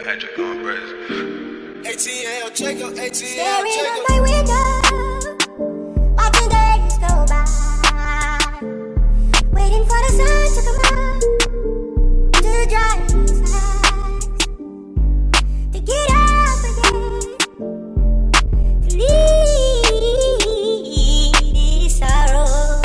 Patrick on Brazil. ATL, Jacob, ATL, Staring Jacob. out my window, watching days go by, waiting for the sun to come out, to dry his eyes, to get up again, to leave this sorrow.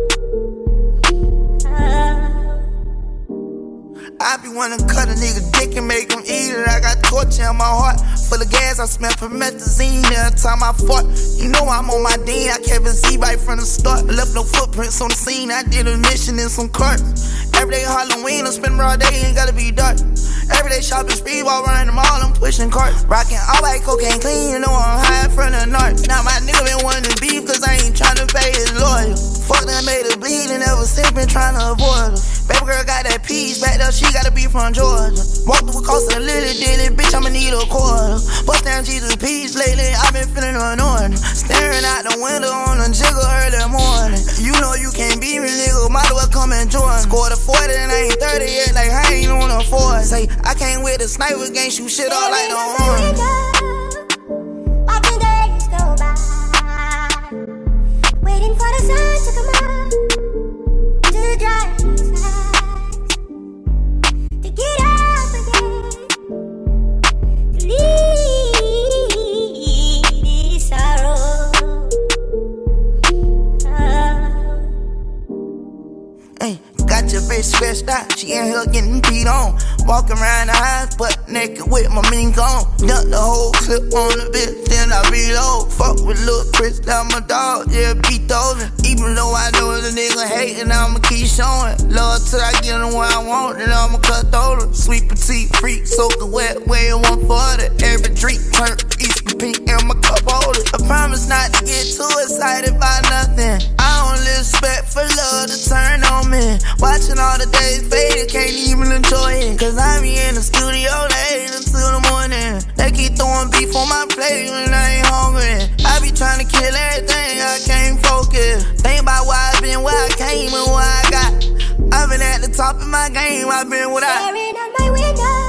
I be wanna cut a nigga dick and make him eat it. I got torture in my heart, full of gas. I smell promethazine every time I fought. You know I'm on my D. I kept a Z right from the start. Left no footprints on the scene. I did a mission in some carts. Everyday Halloween, I'm spending all day, ain't gotta be dark. Everyday shopping spree while running the mall, I'm pushing carts. Rockin' all white cocaine clean, you know I'm high in front of the narcs. Now my nigga been wanting beef, cause I ain't tryna pay his lawyer. Fuck that made her bleed and ever since been tryna avoid her. Baby girl got that peach back there, she gotta be from Georgia. Walk through a coast of Lily Dilly, bitch, I'ma need a quarter. Bust down Jesus Peach lately, I been feeling annoying. Staring out the window on a jiggle early morning. You know you can't beat me, nigga, might as well come and join. Scored a 40 and I ain't 30 yet, like I ain't on a 4. Say, I can't with the sniper gang, shoot shit all like the horn. Watching days go by, waiting for the sun to come out, to dry his eyes, to get up again, to leave this sorrow. Hey, got your bitch stressed out, she in here getting beat on. Walking around the house, butt naked with my mink on. Dump the whole clip on the bitch, then I reload. Fuck with Lil' Chris, now my dog, yeah, beat those. Even though I know the nigga hatin', I'ma keep showing love till I get him where I want, then I'ma cut through. Sweet petite freak, soaking wet, weighing 140. Every drink turn Eastern pink in my cup holder. I promise not to get too excited by nothing. I only expect for love to turn on me. Watching all the days fade, can't even enjoy it. Cause I be in the studio late until the morning. They keep throwing beef on my plate when I ain't hungry. I be trying to kill everything, I can't focus. Think about where I been, where I came, and what I got. I've been at the top of my game, I've been without. Staring out my window.